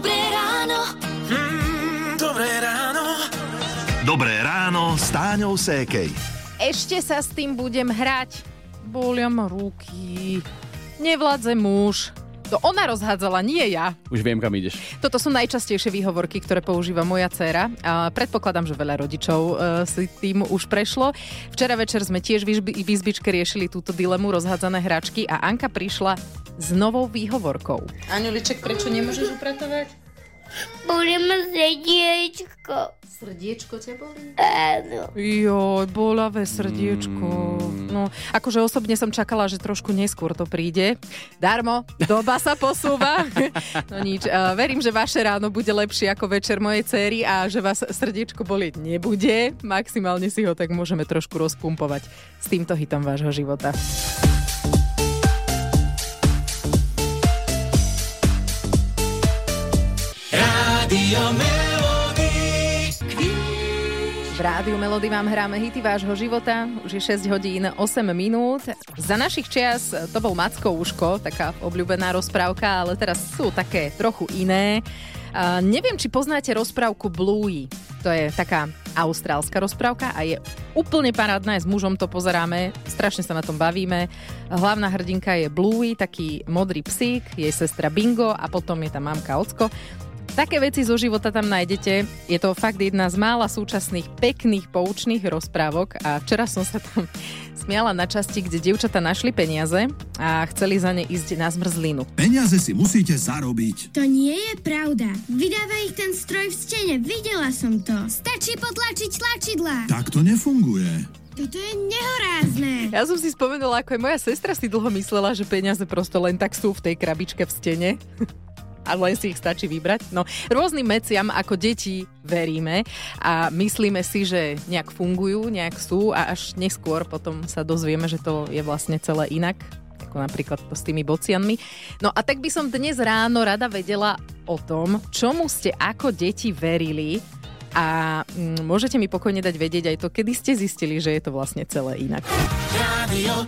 Dobré ráno. Dobré ráno. Dobré ráno s Táňou Sékej. Ešte sa s tým budem hrať. Bolia ma ruky. Nevládze muž. To ona rozhádzala, nie ja. Už viem, kam ideš. Toto sú najčastejšie výhovorky, ktoré používa moja dcéra. A predpokladám, že veľa rodičov si tým už prešlo. Včera večer sme tiež v izbičke riešili túto dilemu rozhádzané hračky a Anka prišla s novou výhovorkou. Aňuliček, prečo nemôžeš upratovať? Bolí ma srdiečko. Srdiečko ťa bolí? Áno. Joj, bolavé srdiečko. No, akože osobne som čakala, že trošku neskôr to príde. Darmo, doba sa posúva. No nič, verím, že vaše ráno bude lepšie ako večer mojej céry a že vás srdiečko bolieť nebude. Maximálne si ho tak môžeme trošku rozpumpovať s týmto hitom vášho života. V Rádiu Melody vám hráme hity vášho života. Už je 6 hodín 8 minút. Za našich čias to bol Macko Uško, taká obľúbená rozprávka, ale teraz sú také trochu iné. Neviem, či poznáte rozprávku Bluey. To je taká austrálska rozprávka a je úplne parádna, aj s mužom to pozeráme, strašne sa na tom bavíme. Hlavná hrdinka je Bluey, taký modrý psík, jej sestra Bingo a potom je tam mamka Ocko. Také veci zo života tam nájdete. Je to fakt jedna z mála súčasných pekných, poučných rozprávok a včera som sa tam smiala na časti, kde dievčatá našli peniaze a chceli za ne ísť na zmrzlinu. Peniaze si musíte zarobiť. To nie je pravda. Vydáva ich ten stroj v stene. Videla som to. Stačí potlačiť tlačidlá. Tak to nefunguje. Toto je nehorázne. Ja som si spomenula, ako aj moja sestra si dlho myslela, že peniaze prosto len tak sú v tej krabičke v stene. A len si ich stačí vybrať. No, rôznym veciam ako deti veríme a myslíme si, že nejak fungujú, nejak sú a až neskôr potom sa dozvieme, že to je vlastne celé inak, ako napríklad to s tými bocianmi. No a tak by som dnes ráno rada vedela o tom, čomu ste ako deti verili a môžete mi pokojne dať vedieť aj to, kedy ste zistili, že je to vlastne celé inak. Rádio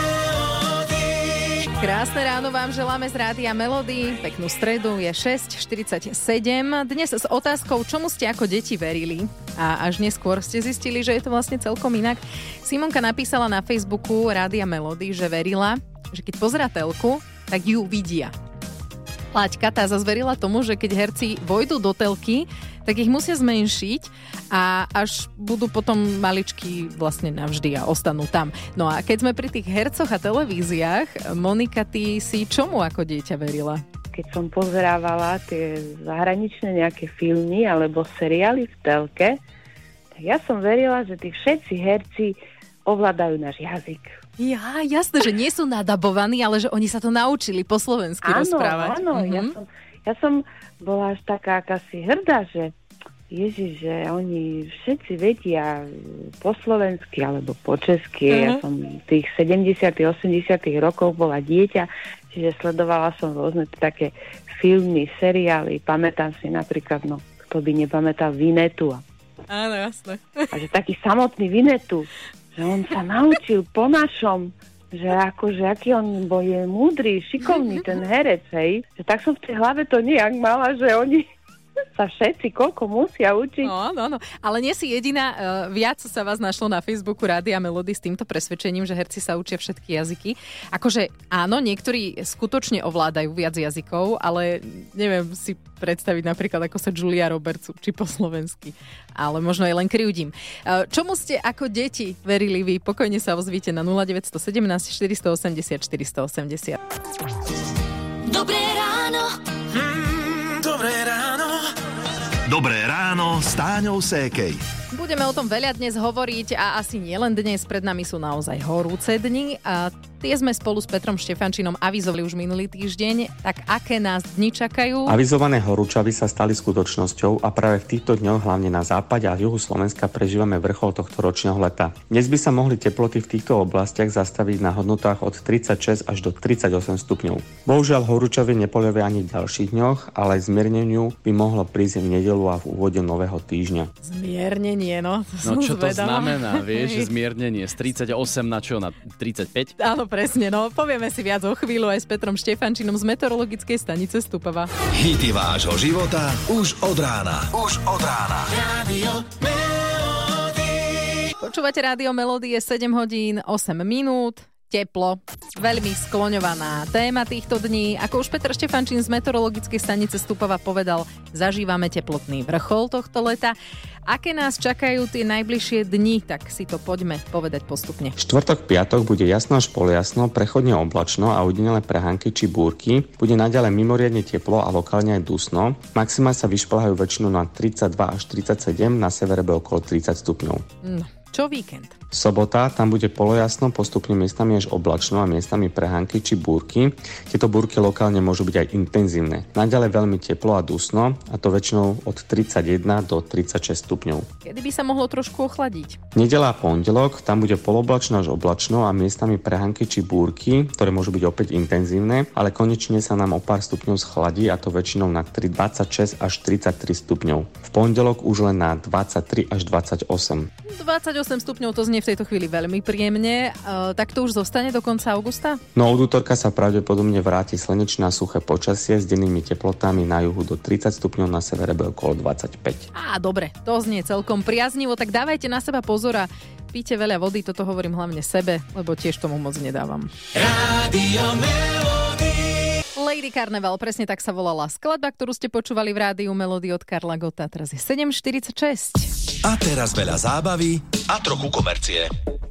Krásne ráno vám želáme z Rádia Melody. Peknú stredu, je 6:47. Dnes s otázkou, čomu ste ako deti verili a až neskôr ste zistili, že je to vlastne celkom inak. Simonka napísala na Facebooku Rádia Melody, že verila, že keď pozerá telku, tak ju vidia. Láďka tá zase verila tomu, že keď herci vojdu do telky, tak ich musia zmenšiť a až budú potom maličky vlastne navždy a ostanú tam. No a keď sme pri tých hercoch a televíziách, Monika, ty si čomu ako dieťa verila? Keď som pozerávala tie zahraničné nejaké filmy alebo seriály v telke, tak ja som verila, že tí všetci herci ovládajú náš jazyk. Ja, jasné, že nie sú nadabovaní, ale že oni sa to naučili po slovensky rozprávať. Áno, ja som bola až taká akási hrdá, že Ježiš, že oni všetci vedia po slovensky alebo po česky. Ja som tých 70. 80. rokov bola dieťa, čiže sledovala som rôzne také filmy, seriály. Pamätám si napríklad, kto by nepamätal Vinetu. Áno, jasné. A že taký samotný Vinetu, že on sa naučil po našom, že akože aký on je múdry, šikovný ten herec, hej. Že tak som v tej hlave to nejak mala, že oni sa všetci koľko musia učiť. No. Ale nie si jediná, viac sa vás našlo na Facebooku Rádia Melody s týmto presvedčením, že herci sa učia všetky jazyky. Akože áno, niektorí skutočne ovládajú viac jazykov, ale neviem si predstaviť napríklad, ako sa Julia Roberts učí po slovensky. Ale možno aj len kriudím. Čomu ste ako deti verili vy? Pokojne sa ozvíte na 0917 480 480. Dobré ráno. Dobré ráno. Dobré ráno s Táňou Sékej. Budeme o tom veľa dnes hovoriť a asi nielen dnes, pred nami sú naozaj horúce dni a tie sme spolu s Petrom Štefančinom avizovali už minulý týždeň, tak aké nás dni čakajú? Avizované horúčavy sa stali skutočnosťou a práve v týchto dňoch hlavne na západe a juhu Slovenska prežívame vrchol tohto ročného leta. Dnes by sa mohli teploty v týchto oblastiach zastaviť na hodnotách od 36 až do 38 stupňov. Bohužiaľ horúčavy nepoľavia ani v ďalších dňoch, ale aj zmierneniu by mohlo prísť v nedeľu a v úvode nového týždňa. Zmiernenie, no. No čo to znamená, vieš, zmiernenie z 38 na čo? Na 35? Áno, presne, no. Povieme si viac o chvíľu aj s Petrom Štefančinom z meteorologickej stanice Stupava. Hity vášho života už od rána. Už od rána. Radio Melody. Počúvate Rádio Melody, je 7 hodín 8 minút. Teplo. Veľmi skloňovaná téma týchto dní. Ako už Peter Štefančín z meteorologickej stanice Stupava povedal, zažívame teplotný vrchol tohto leta. Aké nás čakajú tie najbližšie dni, tak si to poďme povedať postupne. Štvrtok, piatok bude jasno až poljasno, prechodne oblačno a ujedinelé prehánky či búrky. Bude naďalej mimoriadne teplo a lokálne aj dusno. Maxima sa vyšplhajú väčšinou na 32 až 37, na severe bude okolo 30 stupňov. No, čo víkend? Sobota, tam bude polojasno, postupne miestami až oblačno a miestami prehánky či búrky. Tieto búrky lokálne môžu byť aj intenzívne. Naďalej veľmi teplo a dusno, a to väčšinou od 31 do 36 stupňov. Kedy by sa mohlo trošku ochladiť? Nedeľa a pondelok, tam bude poloblačno až oblačno a miestami prehánky či búrky, ktoré môžu byť opäť intenzívne, ale konečne sa nám o pár stupňov schladí, a to väčšinou na 26 až 33 stupňov. V pondelok už len na 23 až 28. 28 stupňov to znie v tejto chvíli veľmi príjemne. Tak to už zostane do konca augusta? No od útorka sa pravdepodobne vráti slnečné a suché počasie s dennými teplotami na juhu do 30 stupňov, na severe bude okolo 25. Dobre, to znie celkom priaznivo, tak dávajte na seba pozor a píte veľa vody, toto hovorím hlavne sebe, lebo tiež tomu moc nedávam. Radio Melody. Lady Carnival, presne tak sa volala skladba, ktorú ste počúvali v Rádiu Melody od Karla Gotta. Teraz je 7:46. A teraz veľa zábavy a trochu komercie.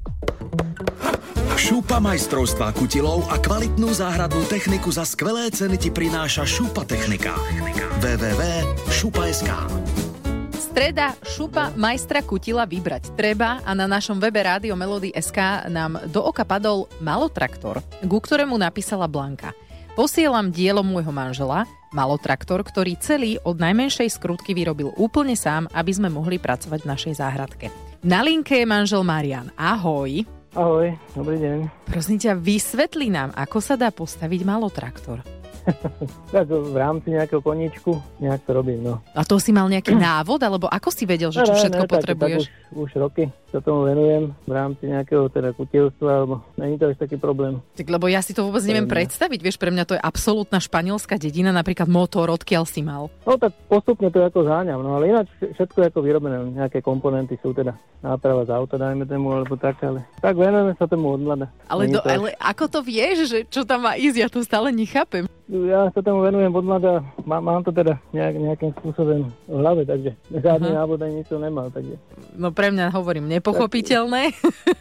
Šupa majstrovstvá kutilov a kvalitnú záhradnú techniku za skvelé ceny ti prináša Šupa Technika. www.šupa.sk. Streda, šupa majstra kutila vybrať treba, a na našom webe Rádio Melody.sk nám do oka padol malotraktor, ku ktorému napísala Blanka. Posielam dielo môjho manžela, malotraktor, ktorý celý od najmenšej skrutky vyrobil úplne sám, aby sme mohli pracovať v našej záhradke. Na linke je manžel Marian. Ahoj. Ahoj, dobrý deň. Prosím ťa, vysvetli nám, ako sa dá postaviť malotraktor. Tak v rámci nejakého koníčku nejak to robím, no. A to si mal nejaký návod, alebo ako si vedel, že čo všetko potrebuješ? Už roky sa tomu venujem v rámci nejakého teda kutilstva, alebo není to až taký problém. Tak lebo ja si to vôbec neviem predstaviť, vieš, pre mňa to je absolútna španielská dedina, napríklad motor, odkiaľ si mal. No tak postupne to ako zháňam, no ale ináč všetko je ako vyrobené, nejaké komponenty sú teda náprava z auta, dajme tomu, alebo tak, ale tak venujeme sa tomu od mlada. Ale ako to vieš, že čo tam má ísť, ja to stále nechápem. Ja sa tomu venujem od mlada, mám to teda nejakým spôsobom v hlave, takže žiadny návod ani nič to nemal, takže. No pre mňa hovorím nepochopiteľné,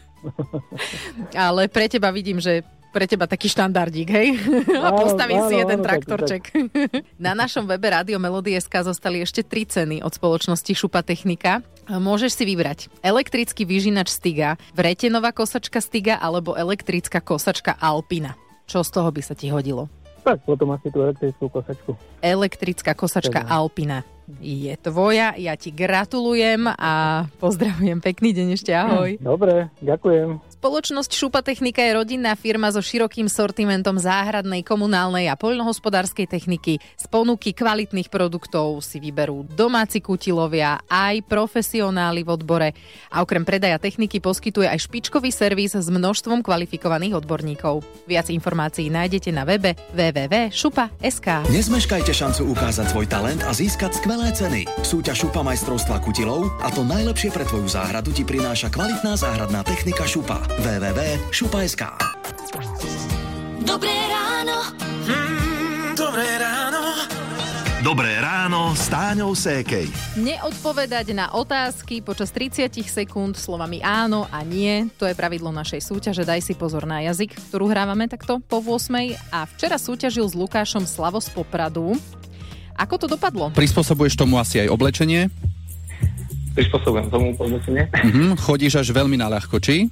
ale pre teba vidím, že pre teba taký štandardík, hej? A postavím si jeden traktorček. Na našom webe Rádio Melody.sk zostali ešte 3 ceny od spoločnosti Šupa Technika. Môžeš si vybrať elektrický vyžinač Stiga, vretenová kosačka Stiga alebo elektrická kosačka Alpina. Čo z toho by sa ti hodilo? Tak potom asi tú elektrickú kosačku. Elektrická kosačka Alpina je tvoja, ja ti gratulujem a pozdravujem, pekný deň ešte, ahoj. Dobre, ďakujem. Spoločnosť Šupa Technika je rodinná firma so širokým sortimentom záhradnej, komunálnej a poľnohospodárskej techniky. Z ponuky kvalitných produktov si vyberú domáci kutilovia, aj profesionáli v odbore. A okrem predaja techniky poskytuje aj špičkový servis s množstvom kvalifikovaných odborníkov. Viac informácií nájdete na webe www.šupa.sk. Nezmeškajte šancu ukázať svoj talent a získať skvelé ceny. Súťaž Šupa majstrovstva kutilov a to najlepšie pre tvoju záhradu ti prináša kvalitná záhradná technika Šupa. www.šupa.sk. Dobré ráno. Dobré ráno. Dobré ráno s Táňou Sékej. Neodpovedať na otázky počas 30 sekúnd slovami áno a nie. To je pravidlo našej súťaže. Daj si pozor na jazyk, ktorú hrávame takto po 8. A včera súťažil s Lukášom Slavo z Popradu. Ako to dopadlo? Prispôsobuješ tomu asi aj oblečenie? Prispôsobujem tomu oblečenie. Chodíš až veľmi na ľahko, či?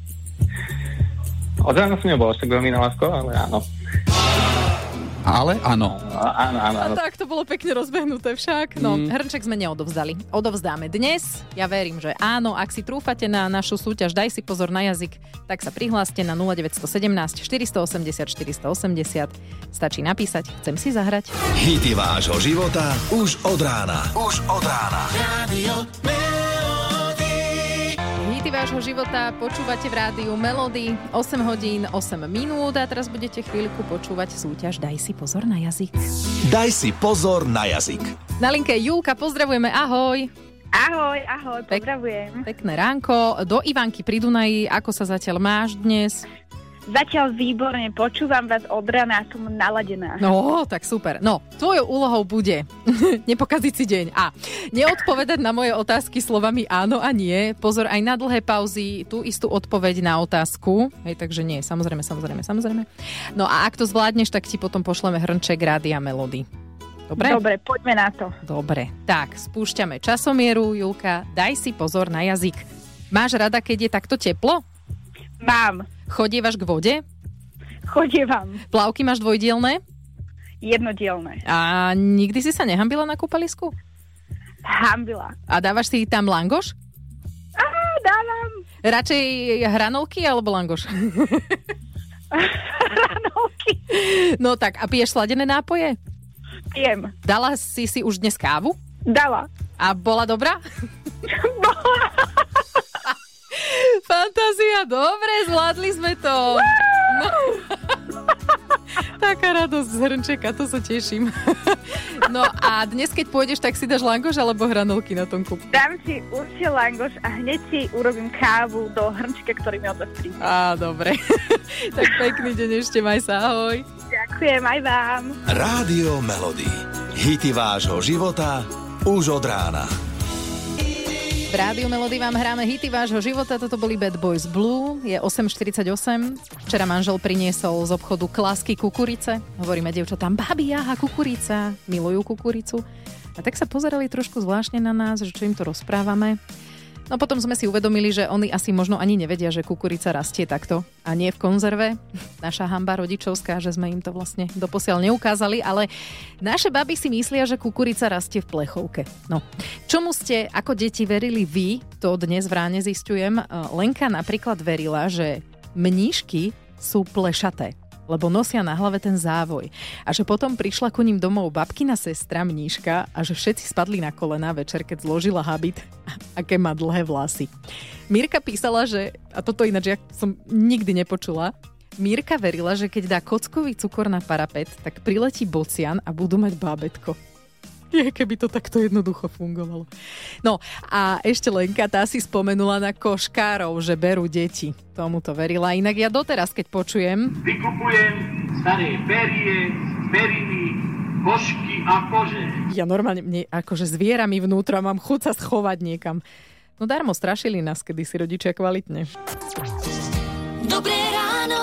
Od rána som nebol až tak veľmi na ľahko, ale áno. Ale áno. Áno. Tak to bolo pekne rozbehnuté však. No, hrnček sme neodovzdali. Odovzdáme dnes. Ja verím, že áno. Ak si trúfate na našu súťaž, daj si pozor na jazyk, tak sa prihláste na 0917 480 480. Stačí napísať, chcem si zahrať. Hity vášho života už od rána. Už od rána. Radio Melody. hity vášho života počúvate v rádiu Melody, 8 hodín 8 minút a teraz budete chvíľku počúvať súťaž Daj si pozor na jazyk. Daj si pozor na jazyk. Na linke Julka, pozdravujeme, ahoj. Ahoj, pozdravujem. Pekné ránko. Do Ivanky pri Dunaji, ako sa zatiaľ máš dnes? Zatiaľ výborne, počúvam vás od rána, som naladená. No, tak super. No, tvojou úlohou bude nepokaziť si deň a neodpovedať na moje otázky slovami áno a nie. Pozor aj na dlhé pauzy, tú istú odpoveď na otázku. Hej, takže nie, samozrejme. No a ak to zvládneš, tak ti potom pošleme hrnček Rádia Melody. Dobre, poďme na to. Dobre, tak spúšťame časomieru, Julka, daj si pozor na jazyk. Máš rada, keď je takto teplo? Mám. Chodievaš k vode? Chodievam. Plavky máš dvojdielne? Jednodielne. A nikdy si sa nehambila na kúpalisku? Hambila. A dávaš si tam langoš? Dávam. Radšej hranolky alebo langoš? Hranolky. No tak, a piješ sladené nápoje? Pijem. Dala si už dnes kávu? Dala. A bola dobrá? Bola. Fantázia, dobre, zvládli sme to. No. Taká radosť z hrnčeka, to sa teším. No a dnes, keď pôjdeš, tak si dáš langoš alebo hranolky na tom kúpu? Dám si určite langoš a hneď si urobím kávu do hrnčeka, ktorý mi odvestrí. Á, dobre. Tak pekný deň ešte, maj sa, ahoj. Ďakujem aj vám. Rádio Melody. Hity vášho života už od rána. V Rádiu Melody vám hráme hity vášho života. Toto boli Bad Boys Blue. Je 8:48. Včera manžel priniesol z obchodu klásky kukurice. Hovoríme dievčatám, babi, aha, kukurica. Milujú kukuricu. A tak sa pozerali trošku zvláštne na nás, že čo im to rozprávame. No potom sme si uvedomili, že oni asi možno ani nevedia, že kukurica rastie takto a nie v konzerve. Naša hanba rodičovská, že sme im to vlastne doposiaľ neukázali, ale naše baby si myslia, že kukurica rastie v plechovke. No, čomu ste ako deti verili vy, to dnes v ráne zisťujem. Lenka napríklad verila, že mníšky sú plešaté, lebo nosia na hlave ten závoj. A že potom prišla ku ním domov babkina sestra mníška a že všetci spadli na kolená večer, keď zložila habit, aké má dlhé vlasy. Mirka písala, že, a toto ináč ja som nikdy nepočula, Mirka verila, že keď dá kockový cukor na parapet, tak priletí bocian a budú mať bábätko. Keby to takto jednoducho fungovalo. No a ešte Lenka, tá si spomenula na koškárov, že berú deti. Tomu to verila. Inak ja doteraz, keď počujem... Vykupujem staré perie, periny, košky a kože. Ja normálne, akože zviera mi vnútra, mám chuť sa schovať niekam. No darmo, strašili nás kedysi rodičia kvalitne. Dobré ráno.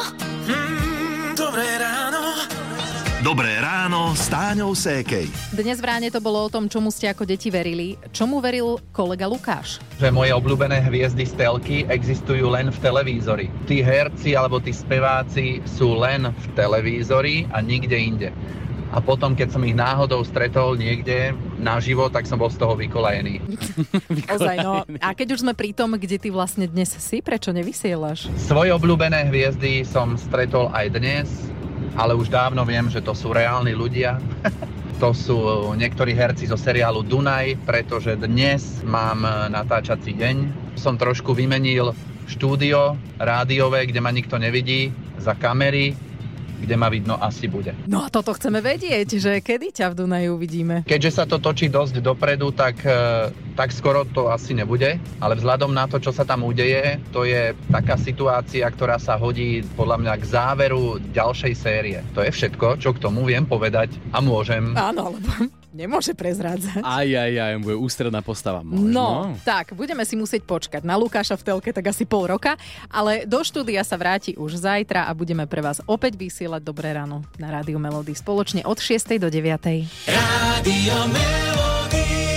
Dobré ráno. Dobré ráno s Táňou Sékej. Dnes v ráne to bolo o tom, čomu ste ako deti verili. Čomu veril kolega Lukáš? Že moje obľúbené hviezdy z telky existujú len v televízori. Tí herci alebo tí speváci sú len v televízori a nikde inde. A potom, keď som ich náhodou stretol niekde naživo, tak som bol z toho vykolajený. Ozaj, no. A keď už sme pri tom, kde ty vlastne dnes si, prečo nevysielaš? Svoje obľúbené hviezdy som stretol aj dnes, ale už dávno viem, že to sú reálni ľudia. To sú niektorí herci zo seriálu Dunaj, pretože dnes mám natáčací deň. Som trošku vymenil štúdio rádiové, kde ma nikto nevidí, za kamery, kde ma vidno asi bude. No a toto chceme vedieť, že kedy ťa v Dunaji uvidíme. Keďže sa to točí dosť dopredu, tak skoro to asi nebude, ale vzhľadom na to, čo sa tam udeje, to je taká situácia, ktorá sa hodí podľa mňa k záveru ďalšej série. To je všetko, čo k tomu viem povedať a môžem. Áno, lebo nemôže prezrádzať. Aj, bude ústredná postava. No, tak, budeme si musieť počkať na Lukáša v telke tak asi pol roka, ale do štúdia sa vráti už zajtra a budeme pre vás opäť vysielať Dobré ráno na Rádiu Melody spoločne od 6. do 9. Rádio Melody.